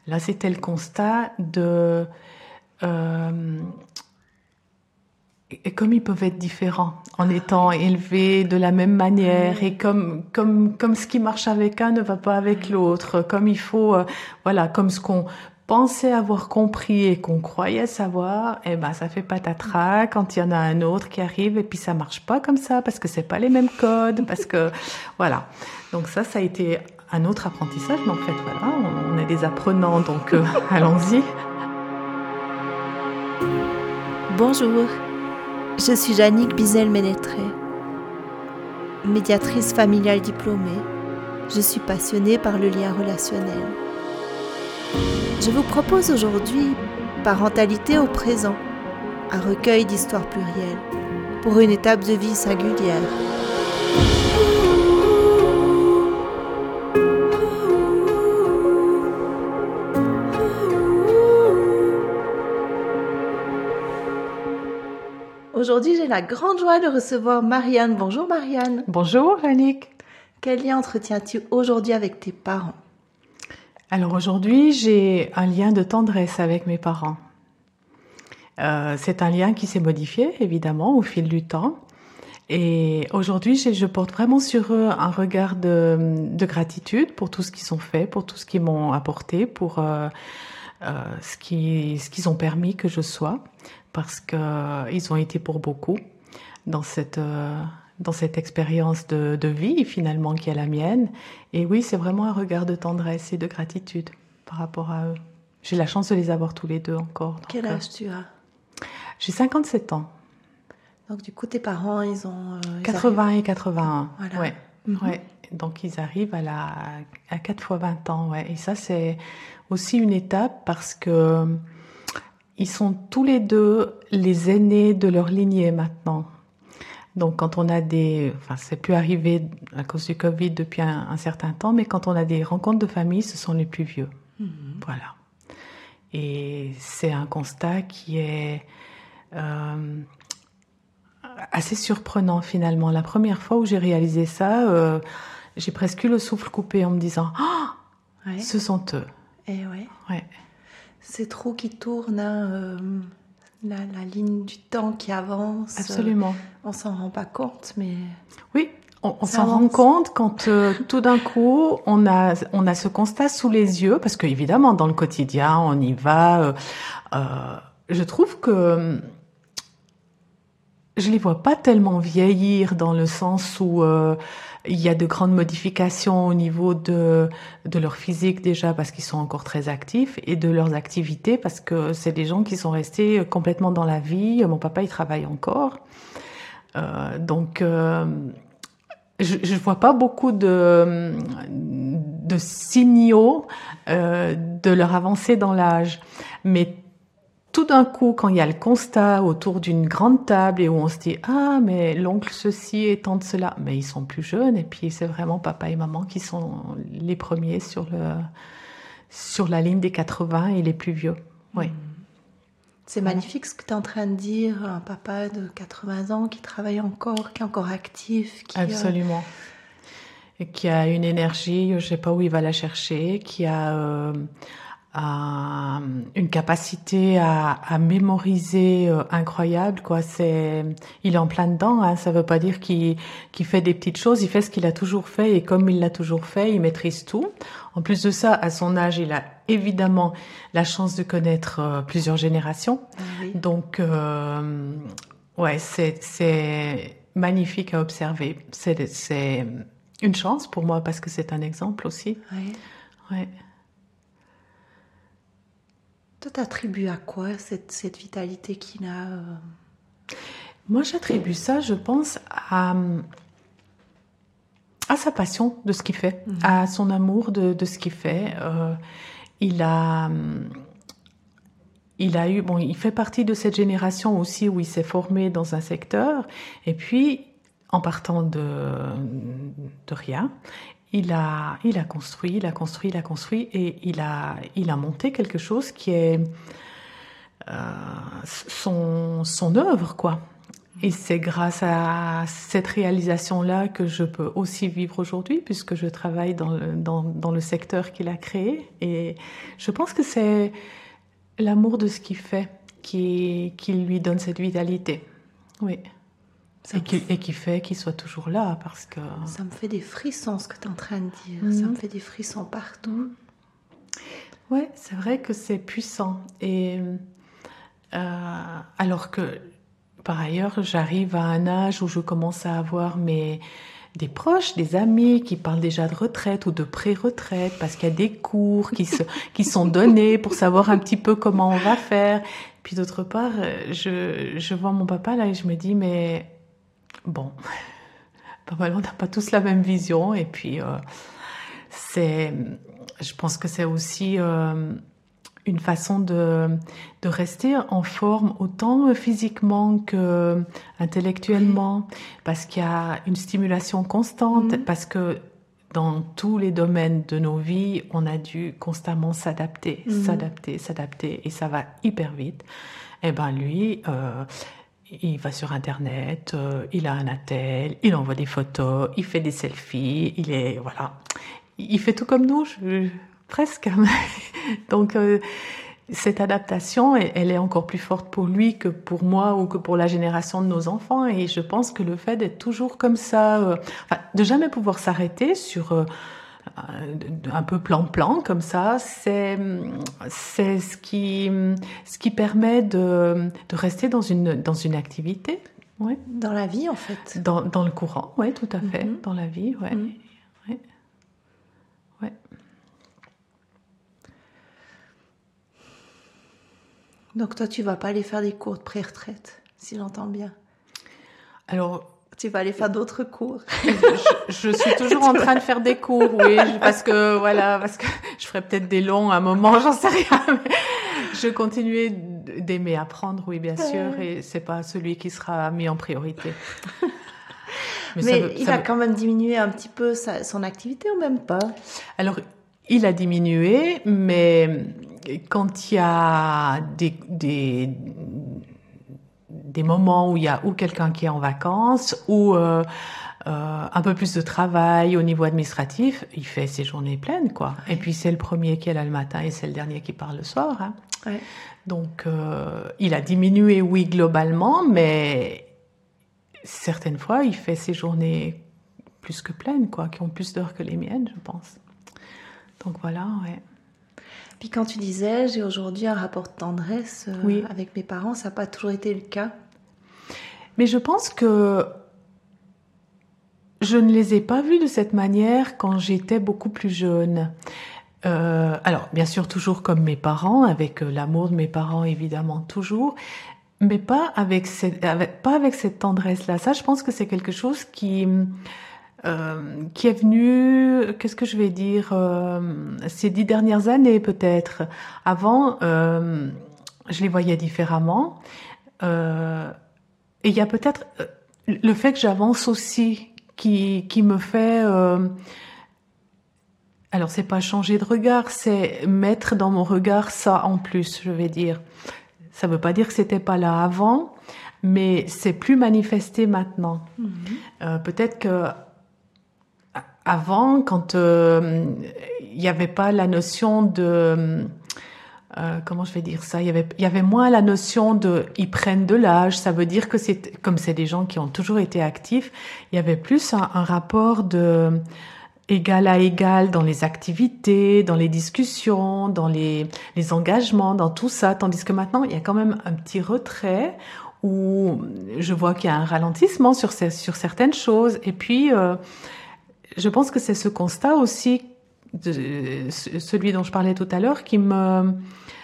Là, c'était le constat de... et comme ils peuvent être différents en étant élevés de la même manière et comme ce qui marche avec un ne va pas avec l'autre, comme il faut, voilà, comme ce qu'on pensait avoir compris et qu'on croyait savoir, eh ben, ça fait patatras quand il y en a un autre qui arrive et puis ça marche pas comme ça parce que c'est pas les mêmes codes, parce que, voilà. Donc ça a été un autre apprentissage, mais en fait, voilà, on est des apprenants, donc allons-y. Bonjour, je suis Jannick Bizel-Ménétré, médiatrice familiale diplômée. Je suis passionnée par le lien relationnel. Je vous propose aujourd'hui Parentalité au présent, un recueil d'histoires plurielles pour une étape de vie singulière. Aujourd'hui, j'ai la grande joie de recevoir Marianne. Bonjour Marianne. Bonjour Jannick. Quel lien entretiens-tu aujourd'hui avec tes parents ? Alors aujourd'hui, j'ai un lien de tendresse avec mes parents. C'est un lien qui s'est modifié, évidemment, au fil du temps. Et aujourd'hui, je porte vraiment sur eux un regard de gratitude pour tout ce qu'ils ont fait, pour tout ce qu'ils m'ont apporté, pour ce qu'ils ont permis que je sois, parce qu'ils ont été pour beaucoup dans cette expérience de vie, finalement, qui est la mienne. Et oui, c'est vraiment un regard de tendresse et de gratitude par rapport à eux. J'ai la chance de les avoir tous les deux encore. Quel âge tu as ? J'ai 57 ans. Donc, du coup, tes parents, ils ont... 80 et 81. Voilà. Ouais. Ouais. Donc, ils arrivent à 4 fois 20 ans. Ouais. Et ça, c'est aussi une étape parce que ils sont tous les deux les aînés de leur lignée maintenant. Donc, quand on a c'est plus arrivé à cause du Covid depuis un certain temps, mais quand on a des rencontres de famille, ce sont les plus vieux. Voilà. Et c'est un constat qui est assez surprenant finalement. La première fois où j'ai réalisé ça, j'ai presque eu le souffle coupé en me disant « ouais. Ce sont eux ». Et ouais. Ouais. Ces trous qui tournent, la ligne du temps qui avance. Absolument. On s'en rend pas compte, mais... Oui, on s'en rend compte quand tout d'un coup, on a ce constat sous les yeux, parce qu'évidemment, dans le quotidien, on y va. Je trouve que je les vois pas tellement vieillir dans le sens où il y a de grandes modifications au niveau de leur physique déjà parce qu'ils sont encore très actifs et de leurs activités parce que c'est des gens qui sont restés complètement dans la vie. Mon papa, il travaille encore. Donc, je vois pas beaucoup de signaux de leur avancée dans l'âge. Mais tout d'un coup, quand il y a le constat autour d'une grande table et où on se dit « Ah, mais l'oncle ceci et tante cela », mais ils sont plus jeunes et puis c'est vraiment papa et maman qui sont les premiers sur la ligne des 80 et les plus vieux. Oui. C'est magnifique ce que tu es en train de dire, un papa de 80 ans qui travaille encore, qui est encore actif. Absolument. Et qui a une énergie, je sais pas où il va la chercher, qui a une capacité à mémoriser incroyable, quoi. Il est en plein dedans, hein. Ça veut pas dire qu'il fait des petites choses, il fait ce qu'il a toujours fait et comme il l'a toujours fait, il maîtrise tout. En plus de ça, à son âge, il a évidemment la chance de connaître plusieurs générations. Oui. Donc, ouais, c'est magnifique à observer. C'est une chance pour moi parce que c'est un exemple aussi. Oui. Ouais. Toi, t'attribues à quoi cette vitalité qu'il a Moi, j'attribue ça, je pense, à sa passion de ce qu'il fait, à son amour de ce qu'il fait. Il fait partie de cette génération aussi où il s'est formé dans un secteur, et puis, en partant de rien, il a construit, et il a monté quelque chose qui est son œuvre, quoi. Et c'est grâce à cette réalisation-là que je peux aussi vivre aujourd'hui, puisque je travaille dans le secteur qu'il a créé. Et je pense que c'est l'amour de ce qu'il fait qui lui donne cette vitalité. Oui. Et qui fait qu'il soit toujours là, parce que... Ça me fait des frissons, ce que tu es en train de dire. Ça me fait des frissons partout. Oui, c'est vrai que c'est puissant. Et alors que, par ailleurs, j'arrive à un âge où je commence à avoir des proches, des amis qui parlent déjà de retraite ou de pré-retraite, parce qu'il y a des cours qui sont donnés pour savoir un petit peu comment on va faire. Puis d'autre part, je vois mon papa là et je me dis, mais bon, pas mal, on n'a pas tous la même vision. Et puis, je pense que c'est aussi une façon de rester en forme autant physiquement que intellectuellement, parce qu'il y a une stimulation constante, parce que dans tous les domaines de nos vies, on a dû constamment s'adapter, et ça va hyper vite. Et ben lui, il va sur Internet, il a un attel, il envoie des photos, il fait des selfies, il fait tout comme nous, presque. Donc, cette adaptation, elle est encore plus forte pour lui que pour moi ou que pour la génération de nos enfants. Et je pense que le fait d'être toujours comme ça, de jamais pouvoir s'arrêter sur un peu plan-plan comme ça, c'est ce qui permet de rester dans une activité. Ouais. Dans la vie, en fait. Dans le courant, oui, tout à fait. Dans la vie, ouais. Ouais. Ouais. Donc toi, tu vas pas aller faire des cours de pré-retraite, si j'entends bien. Alors, tu vas aller faire d'autres cours. Je suis toujours en train de faire des cours, oui, parce que je ferai peut-être des longs à un moment, j'en sais rien. Mais je continuais d'aimer apprendre, oui, bien sûr, et c'est pas celui qui sera mis en priorité. Mais il a quand même diminué un petit peu son activité ou même pas? Alors, il a diminué, mais quand il y a des moments où quelqu'un qui est en vacances ou un peu plus de travail au niveau administratif, il fait ses journées pleines, quoi. Ouais. Et puis c'est le premier qui est là le matin et c'est le dernier qui part le soir. Hein. Ouais. Donc il a diminué, oui, globalement, mais certaines fois il fait ses journées plus que pleines, quoi, qui ont plus d'heures que les miennes, je pense. Donc voilà, ouais. Puis quand tu disais, j'ai aujourd'hui un rapport de tendresse avec mes parents, ça n'a pas toujours été le cas. Mais je pense que je ne les ai pas vus de cette manière quand j'étais beaucoup plus jeune. Alors, bien sûr, toujours comme mes parents, avec l'amour de mes parents, évidemment, toujours, mais pas avec cette tendresse-là. Ça, je pense que c'est quelque chose qui est venu, qu'est-ce que je vais dire, ces 10 dernières années peut-être. Avant, je les voyais différemment. Et il y a peut-être le fait que j'avance aussi qui me fait... alors, c'est pas changer de regard, c'est mettre dans mon regard ça en plus, je vais dire. Ça veut pas dire que c'était pas là avant, mais c'est plus manifesté maintenant. Peut-être que avant, quand il y avait pas la notion de comment je vais dire ça, il y avait moins la notion de ils prennent de l'âge. Ça veut dire que comme c'est des gens qui ont toujours été actifs, il y avait plus un rapport de égal à égal dans les activités, dans les discussions, dans les engagements, dans tout ça. Tandis que maintenant, il y a quand même un petit retrait où je vois qu'il y a un ralentissement sur certaines choses. Et puis, je pense que c'est ce constat aussi, celui dont je parlais tout à l'heure, qui me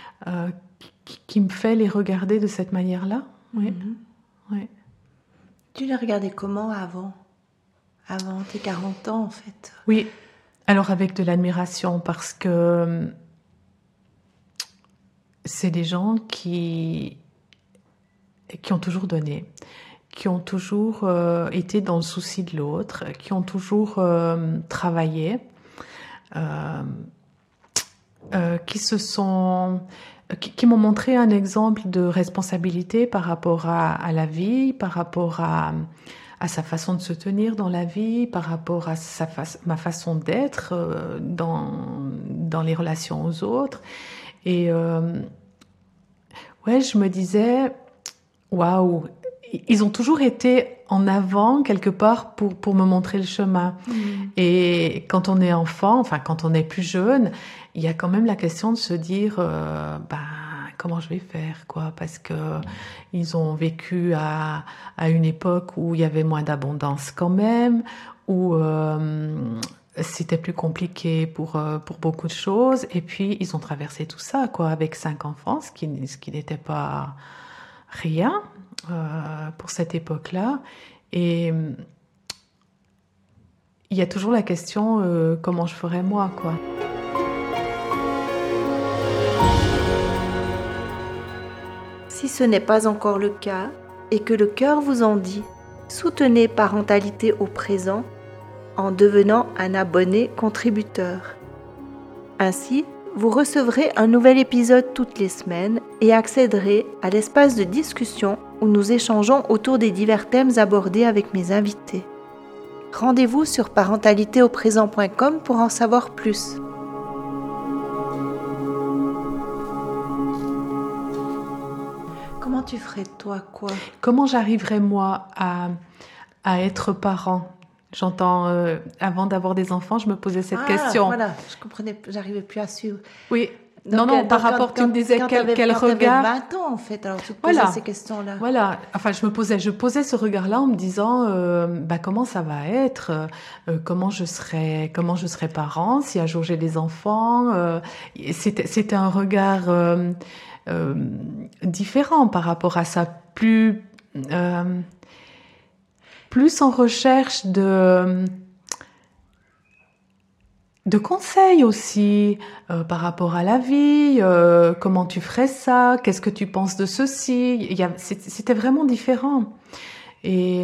fait les regarder de cette manière-là. Oui. Oui. Tu les regardais comment avant tes 40 ans, en fait? Oui, alors avec de l'admiration, parce que c'est des gens qui ont toujours donné, qui ont toujours été dans le souci de l'autre, qui ont toujours travaillé, qui se sont qui m'ont montré un exemple de responsabilité par rapport à la vie, par rapport à sa façon de se tenir dans la vie, par rapport à ma façon d'être dans les relations aux autres. Et ouais, je me disais, waouh, ils ont toujours été en avant quelque part pour me montrer le chemin. Et quand on est enfant, enfin quand on est plus jeune, il y a quand même la question de se dire, comment je vais faire, quoi, parce que ils ont vécu à une époque où il y avait moins d'abondance quand même, où c'était plus compliqué pour beaucoup de choses. Et puis ils ont traversé tout ça, quoi, avec 5 enfants, ce qui n'était pas rien pour cette époque-là. Et il y a toujours la question comment je ferais moi, quoi. Si ce n'est pas encore le cas et que le cœur vous en dit, soutenez Parentalité au présent en devenant un abonné contributeur. Ainsi, vous recevrez un nouvel épisode toutes les semaines et accéderez à l'espace de discussion où nous échangeons autour des divers thèmes abordés avec mes invités. Rendez-vous sur parentalitéauprésent.com pour en savoir plus. Comment tu ferais toi quoi ? Comment j'arriverais moi à être parent ? J'entends, avant d'avoir des enfants, je me posais cette question. Voilà, je comprenais, j'arrivais plus à suivre. Oui. Par rapport, tu me disais quel regard. Quand tu avais 20 ans, en fait, alors tu te posais ces questions-là. Voilà, enfin, je posais ce regard-là en me disant, comment ça va être, comment je serai parent, si un jour j'ai des enfants. C'était un regard différent par rapport à ça, plus en recherche de conseils aussi par rapport à la vie, comment tu ferais ça, qu'est-ce que tu penses de ceci. C'était vraiment différent. Et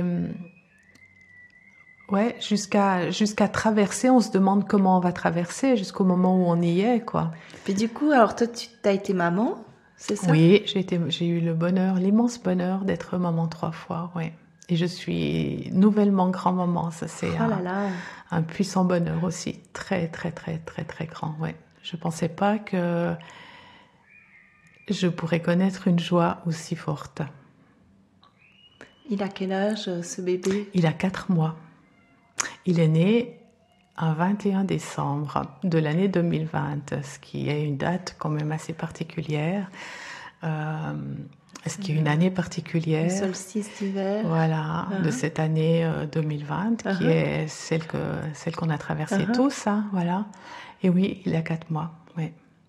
ouais, jusqu'à traverser, on se demande comment on va traverser jusqu'au moment où on y est, quoi. Puis du coup, alors toi, tu as été maman, c'est ça ? Oui, j'ai eu l'immense bonheur d'être maman 3 fois, ouais. Et je suis nouvellement grand-maman, ça c'est un puissant bonheur aussi, très très très très très grand, ouais. Je pensais pas que je pourrais connaître une joie aussi forte. Il a quel âge ce bébé ? Il a 4 mois. Il est né un 21 décembre de l'année 2020, ce qui est une date quand même assez particulière. Ce qui est une année particulière. Le solstice d'hiver. Voilà, de cette année 2020, qui est celle qu'on a traversée tous, hein, voilà. Et oui, il a 4 mois, oui.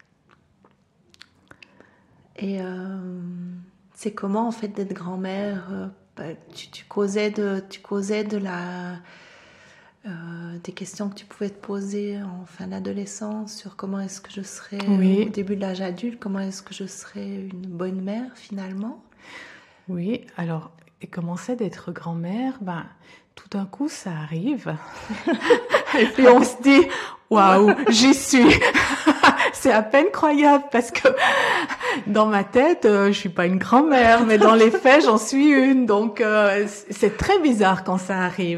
Et c'est comment, en fait, d'être grand-mère ? Tu causais de la... des questions que tu pouvais te poser en fin d'adolescence sur comment est-ce que je serais au début de l'âge adulte, comment est-ce que je serais une bonne mère finalement ? Oui, alors, et comment c'est d'être grand-mère ? Tout d'un coup, ça arrive. Et puis on se dit, waouh, j'y suis. C'est à peine croyable parce que dans ma tête, je suis pas une grand-mère, mais dans les faits, j'en suis une. Donc, c'est très bizarre quand ça arrive.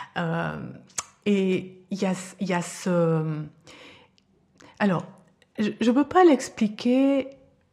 Et il y a ce... Alors, je peux pas l'expliquer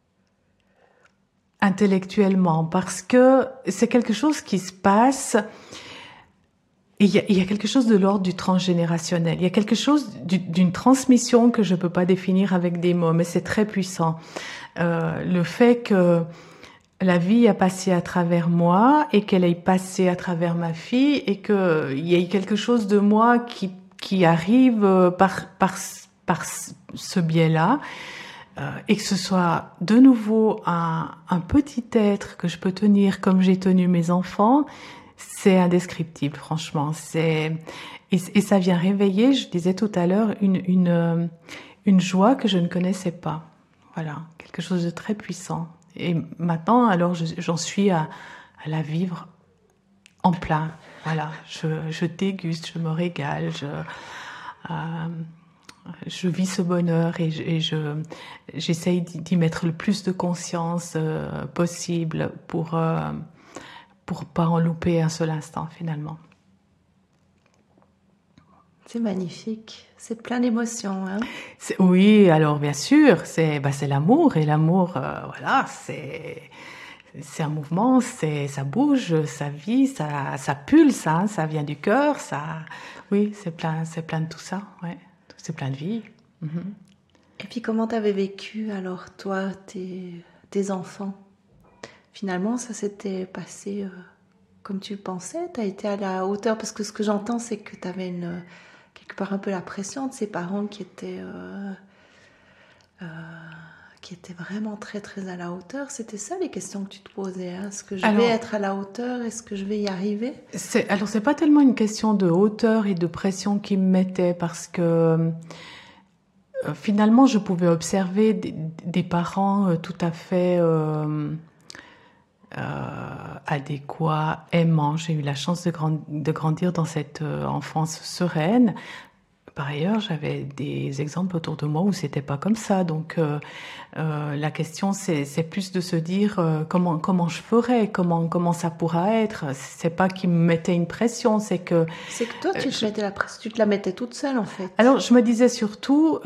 intellectuellement parce que c'est quelque chose qui se passe et il y a quelque chose de l'ordre du transgénérationnel. Il y a quelque chose d'une transmission que je peux pas définir avec des mots, mais c'est très puissant. Le fait que la vie a passé à travers moi et qu'elle ait passé à travers ma fille et qu'il y ait quelque chose de moi qui arrive par ce biais-là, et que ce soit de nouveau un petit être que je peux tenir comme j'ai tenu mes enfants, c'est indescriptible, franchement. Et ça vient réveiller, je disais tout à l'heure, une joie que je ne connaissais pas. Voilà, quelque chose de très puissant. Et maintenant, alors, j'en suis à la vivre en plein. Voilà, je déguste, je me régale, je vis ce bonheur et j'essaye d'y mettre le plus de conscience possible pour pas en louper un seul instant finalement. C'est magnifique, c'est plein d'émotions. Hein. Oui, alors bien sûr, c'est l'amour et l'amour, voilà, c'est un mouvement, ça bouge, ça vit, ça pulse, hein, ça vient du cœur, oui, c'est plein de tout ça, ouais, c'est plein de vie. Mm-hmm. Et puis comment t'avais vécu alors toi, tes enfants? Finalement, ça s'était passé comme tu le pensais? T'as été à la hauteur? Parce que ce que j'entends, c'est que t'avais quelque part un peu la pression de ces parents qui étaient vraiment très très à la hauteur. C'était ça les questions que tu te posais. Hein? Est-ce que je vais être à la hauteur? Est-ce que je vais y arriver? Alors c'est pas tellement une question de hauteur et de pression qui me mettait parce que finalement je pouvais observer des parents tout à fait adéquats, aimants. J'ai eu la chance de grandir dans cette enfance sereine. Par ailleurs, j'avais des exemples autour de moi où c'était pas comme ça. Donc, la question, c'est plus de se dire comment je ferais, comment ça pourra être. C'est pas qu'ils me mettaient une pression, c'est que toi, tu te mettais la pression, tu te la mettais toute seule en fait. Alors, je me disais surtout.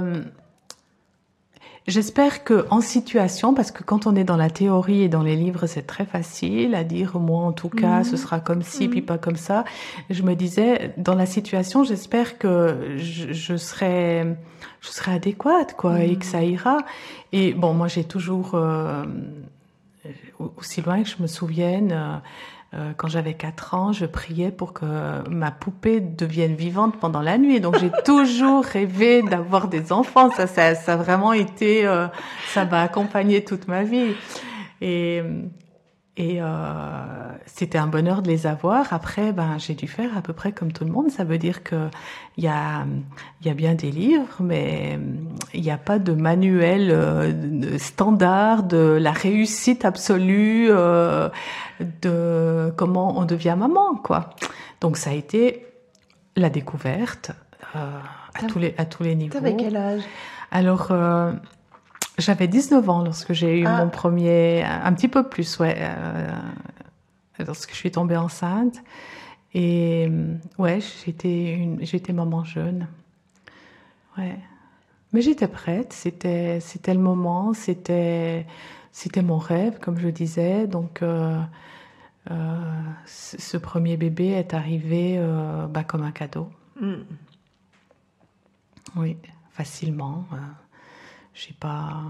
J'espère que en situation, parce que quand on est dans la théorie et dans les livres, c'est très facile à dire, moi en tout cas, ce sera comme ci, puis pas comme ça. Je me disais, dans la situation, j'espère que je serai adéquate, quoi, et que ça ira. Et bon, moi j'ai toujours, aussi loin que je me souvienne, quand j'avais 4 ans, je priais pour que ma poupée devienne vivante pendant la nuit. Donc, j'ai toujours rêvé d'avoir des enfants. Ça a vraiment été, ça m'a accompagné toute ma vie. Et c'était un bonheur de les avoir. Après, j'ai dû faire à peu près comme tout le monde. Ça veut dire que il y a bien des livres, mais il n'y a pas de manuel standard de la réussite absolue de comment on devient maman, quoi. Donc ça a été la découverte à tous les niveaux. T'avais quel âge? Alors j'avais 19 ans lorsque j'ai eu mon premier, un petit peu plus, ouais, lorsque je suis tombée enceinte. Et ouais, j'étais maman jeune. Ouais. Mais j'étais prête, c'était le moment, c'était mon rêve, comme je disais. Donc ce premier bébé est arrivé comme un cadeau. Oui, facilement. J'ai pas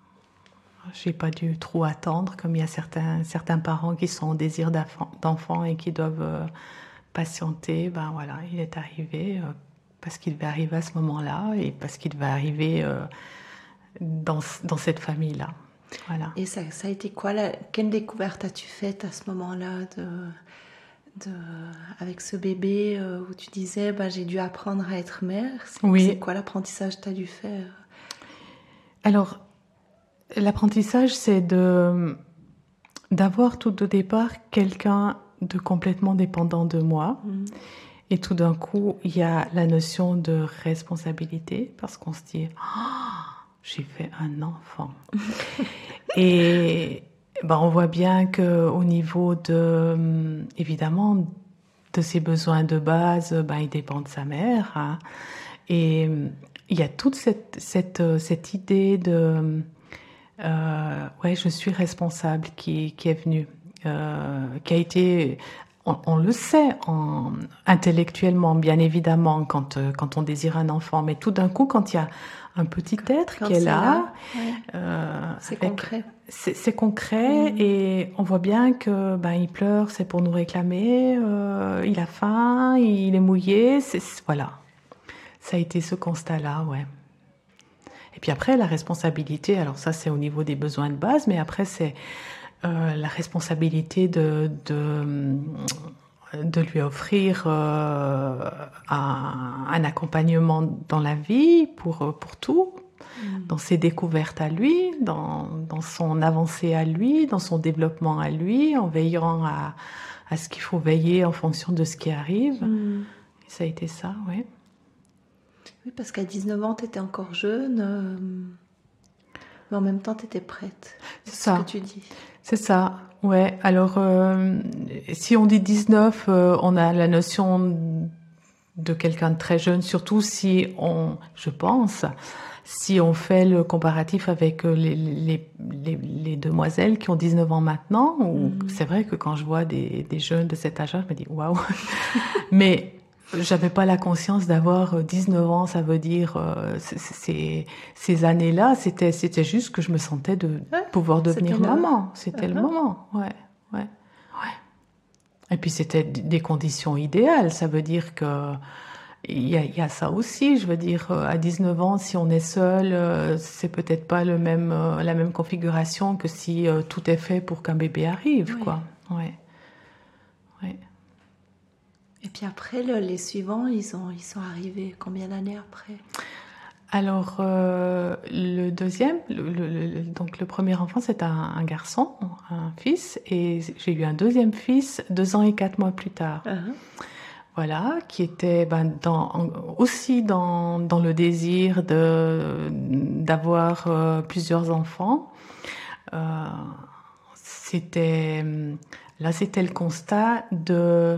dû trop attendre, comme il y a certains parents qui sont en désir d'enfant et qui doivent patienter. Voilà, il est arrivé parce qu'il devait arriver à ce moment-là et parce qu'il devait arriver dans cette famille-là. Voilà. Et ça a été quoi? Quelle découverte as-tu faite à ce moment-là avec ce bébé où tu disais j'ai dû apprendre à être mère? C'est quoi l'apprentissage que tu as dû faire? Alors, l'apprentissage, c'est d'avoir tout au départ quelqu'un de complètement dépendant de moi. Et tout d'un coup, il y a la notion de responsabilité parce qu'on se dit j'ai fait un enfant. Et on voit bien qu'au niveau évidemment, de ses besoins de base, il dépend de sa mère. Hein. Et il y a toute cette idée de je suis responsable qui est venue, qui a été, on le sait intellectuellement bien évidemment quand on désire un enfant, mais tout d'un coup quand il y a un petit être qui est là, c'est concret. C'est concret et on voit bien que il pleure, c'est pour nous réclamer, il a faim, il est mouillé, voilà. Ça a été ce constat-là, ouais. Et puis après, la responsabilité, alors ça c'est au niveau des besoins de base, mais après c'est la responsabilité de lui offrir un accompagnement dans la vie pour tout, dans ses découvertes à lui, dans son avancée à lui, dans son développement à lui, en veillant à ce qu'il faut veiller en fonction de ce qui arrive. Et ça a été ça, oui. Oui, parce qu'à 19 ans, tu étais encore jeune, mais en même temps, tu étais prête. C'est C'est ce que ça. tu dis. C'est ça, ouais. Alors, si on dit 19, on a la notion de quelqu'un de très jeune, surtout si on, je pense, si on fait le comparatif avec les demoiselles qui ont 19 ans maintenant, c'est vrai que quand je vois des jeunes de cet âge-là, je me dis waouh. Mais j'avais pas la conscience d'avoir 19 ans, ça veut dire ces années-là, c'était juste que je me sentais de Ouais, pouvoir c'était devenir maman, c'était le Uh-huh. moment, ouais, ouais. Et puis c'était des conditions idéales, ça veut dire que il y a ça aussi, je veux dire à 19 ans si on est seul, c'est peut-être pas la même configuration que si tout est fait pour qu'un bébé arrive, Oui. quoi. Ouais. Ouais. Et puis après, les suivants, ils sont arrivés combien d'années après? Alors, le deuxième, donc le premier enfant, c'est un garçon, un fils, et j'ai eu un deuxième fils 2 ans et 4 mois plus tard. Uh-huh. Voilà, qui était aussi dans le désir d'avoir plusieurs enfants. Euh, c'était, c'était le constat de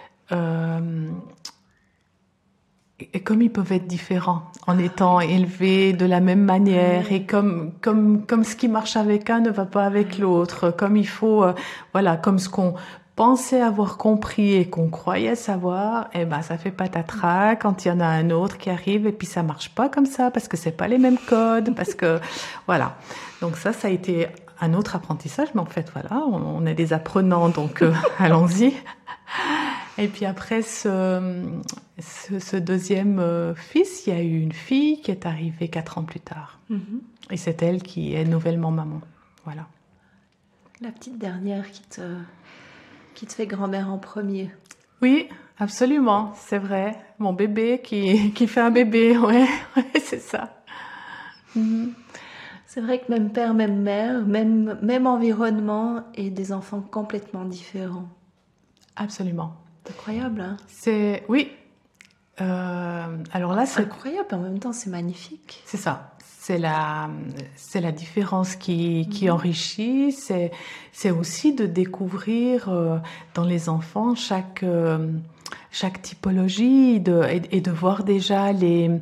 et comme ils peuvent être différents en étant élevés de la même manière et comme ce qui marche avec un ne va pas avec l'autre, comme il faut voilà, comme ce qu'on pensait avoir compris et qu'on croyait savoir, et ben ça fait patatras quand il y en a un autre qui arrive et puis ça marche pas comme ça parce que c'est pas les mêmes codes, parce que voilà. Donc ça a été un autre apprentissage, mais en fait voilà, on est des apprenants, donc allons-y. Et puis après ce deuxième fils, il y a eu une fille qui est arrivée 4 ans plus tard. Mm-hmm. Et c'est elle qui est nouvellement maman. Voilà. La petite dernière qui te fait grand-mère en premier. Oui, absolument, c'est vrai. Mon bébé qui fait un bébé, ouais, c'est ça. Mm-hmm. C'est vrai que même père, même mère, même environnement et des enfants complètement différents. Absolument. C'est incroyable, hein? Oui. Alors là, c'est incroyable, en même temps, c'est magnifique. C'est ça. C'est la différence qui enrichit. C'est aussi de découvrir dans les enfants chaque typologie et de voir déjà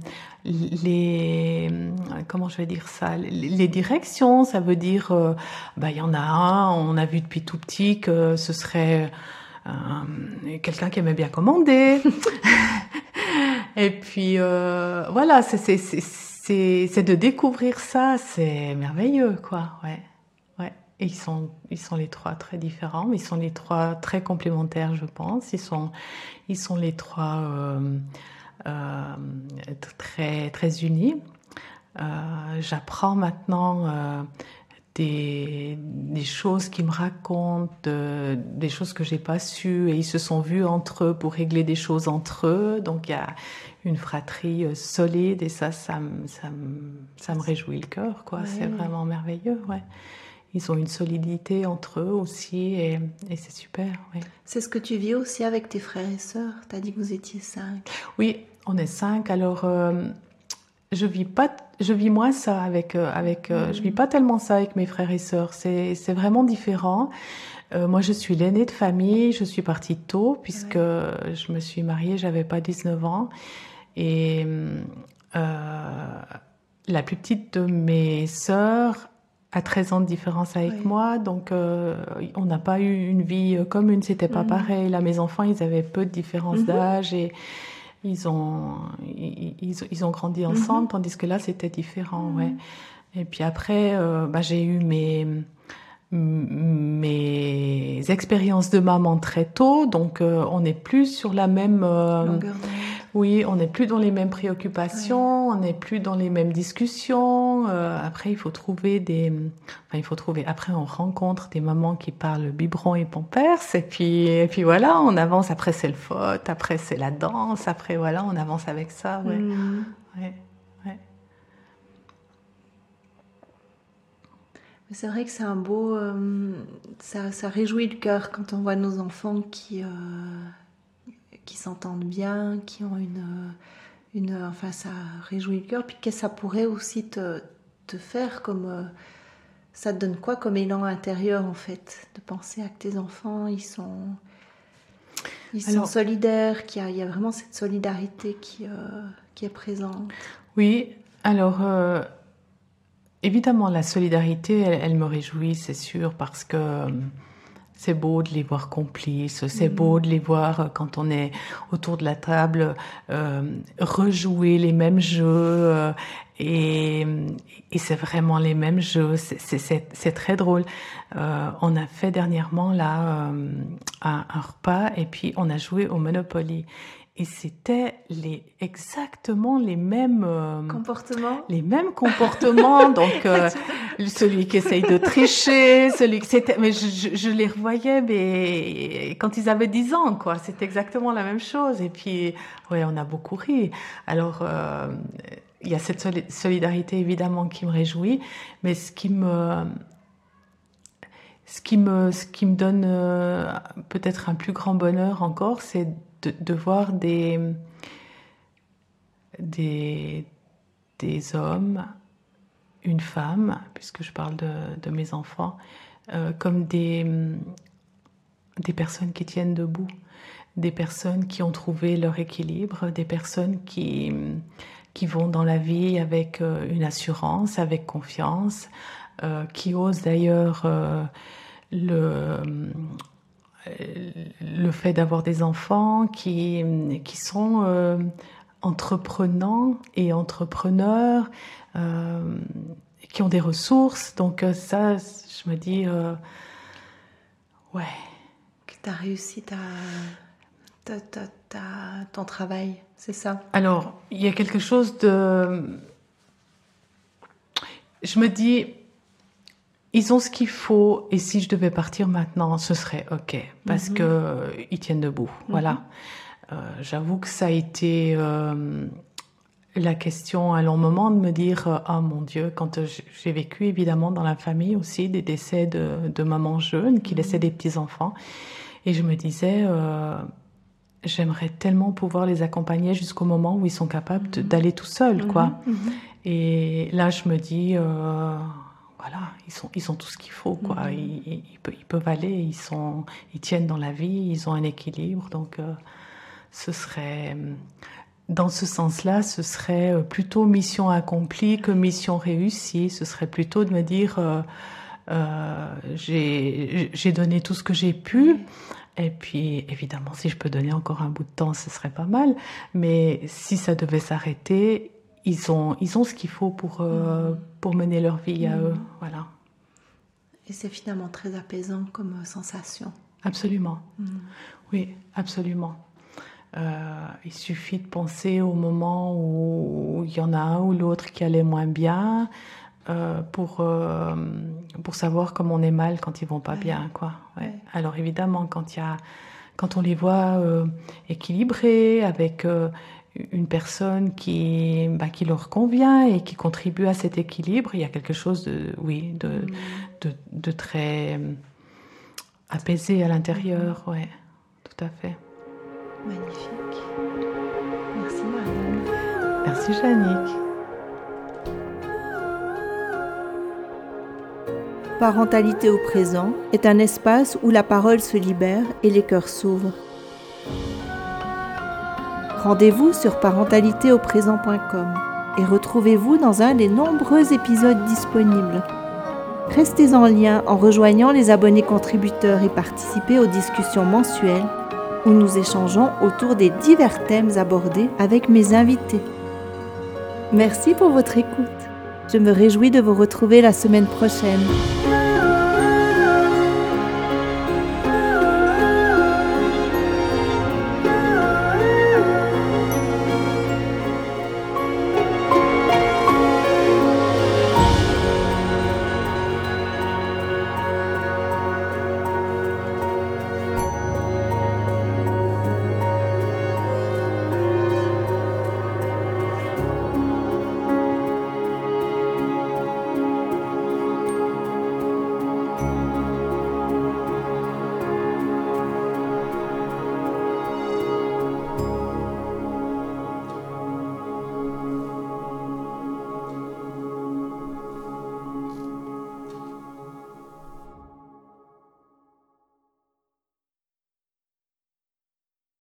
comment je vais dire ça, les directions. Ça veut dire, il y en a un, on a vu depuis tout petit que ce serait quelqu'un qui aimait bien commander. Et puis voilà, c'est de découvrir ça, c'est merveilleux, quoi. Ouais, ouais. Et ils sont les trois très différents, mais ils sont les trois très complémentaires, je pense. Ils sont les trois très très unis. J'apprends maintenant des choses qui me racontent, des choses que j'ai pas su, et ils se sont vus entre eux pour régler des choses entre eux. Donc il y a une fratrie solide, et ça me réjouit le cœur, quoi. Ouais. C'est vraiment merveilleux, ouais. Ils ont une solidité entre eux aussi, et c'est super, ouais. C'est ce que tu vis aussi avec tes frères et sœurs. Tu as dit que vous étiez 5. Oui, on est 5. Alors je vis moins ça je vis pas tellement ça avec mes frères et sœurs. C'est vraiment différent. Moi, je suis l'aînée de famille. Je suis partie tôt puisque je me suis mariée, j'avais pas 19 ans. Et la plus petite de mes sœurs a 13 ans de différence avec moi, donc on n'a pas eu une vie commune, c'était pas pareil. Là, mes enfants, ils avaient peu de différence d'âge et ils ont grandi ensemble, tandis que là, c'était différent, ouais. Et puis après, j'ai eu mes expériences de maman très tôt, donc on n'est plus sur la même oui, on n'est plus dans les mêmes préoccupations, on n'est plus dans les mêmes discussions. Après, il faut trouver après, on rencontre des mamans qui parlent biberon et pampers, et puis voilà, on avance. Après, c'est le faute, après, c'est la danse, après, voilà, on avance avec ça, ouais. Ouais. C'est vrai que c'est un beau... ça réjouit le cœur quand on voit nos enfants qui s'entendent bien, qui ont ça réjouit le cœur. Puis qu'est-ce que ça pourrait aussi te faire comme... ça te donne quoi comme élan intérieur, en fait, de penser à que tes enfants, ils sont solidaires, qu'il y a vraiment cette solidarité qui est présente. Oui, alors évidemment la solidarité, elle me réjouit, c'est sûr, parce que c'est beau de les voir complices, c'est beau de les voir quand on est autour de la table rejouer les mêmes jeux et c'est vraiment les mêmes jeux, c'est très drôle. On a fait dernièrement là un repas et puis on a joué au Monopoly. Et c'était exactement les mêmes comportements. Donc celui qui essaye de tricher, mais je les revoyais, mais quand ils avaient 10 ans, quoi. C'était exactement la même chose. Et puis, ouais, on a beaucoup ri. Alors, il y a cette solidarité évidemment qui me réjouit, mais ce qui me donne peut-être un plus grand bonheur encore, c'est de voir des hommes, une femme, puisque je parle de mes enfants, comme des personnes qui tiennent debout, des personnes qui ont trouvé leur équilibre, des personnes qui vont dans la vie avec une assurance, avec confiance, qui osent d'ailleurs le fait d'avoir des enfants, qui sont entreprenants et entrepreneurs, qui ont des ressources. Donc ça, je me dis, ouais. Que tu as réussi ton travail, c'est ça? Alors, il y a quelque chose de... Je me dis... Ils ont ce qu'il faut, et si je devais partir maintenant, ce serait OK, parce que ils tiennent debout. Voilà. J'avoue que ça a été la question à un long moment de me dire oh mon Dieu, quand j'ai vécu évidemment dans la famille aussi des décès de mamans jeunes qui laissaient des petits enfants, et je me disais j'aimerais tellement pouvoir les accompagner jusqu'au moment où ils sont capables d'aller tout seuls, quoi. Et là, je me dis voilà, ils ont tout ce qu'il faut, quoi. Ils peuvent aller, ils tiennent dans la vie, ils ont un équilibre. Donc, ce serait, dans ce sens-là, ce serait plutôt mission accomplie que mission réussie. Ce serait plutôt de me dire, j'ai donné tout ce que j'ai pu. Et puis, évidemment, si je peux donner encore un bout de temps, ce serait pas mal. Mais si ça devait s'arrêter, ils ont ce qu'il faut pour mener leur vie à eux, voilà. Et c'est finalement très apaisant comme sensation. Absolument. Oui, absolument. Il suffit de penser au moment où il y en a un ou l'autre qui allait moins bien pour savoir comme on est mal quand ils vont pas bien, quoi. Ouais. Alors évidemment, quand on les voit équilibrés avec une personne qui leur convient et qui contribue à cet équilibre, il y a quelque chose de très apaisé à l'intérieur, ouais, tout à fait. Magnifique. Merci Marianne. Merci Jannick. Parentalité au présent est un espace où la parole se libère et les cœurs s'ouvrent. Rendez-vous sur parentalitéauprésent.com et retrouvez-vous dans un des nombreux épisodes disponibles. Restez en lien en rejoignant les abonnés contributeurs et participez aux discussions mensuelles où nous échangeons autour des divers thèmes abordés avec mes invités. Merci pour votre écoute. Je me réjouis de vous retrouver la semaine prochaine.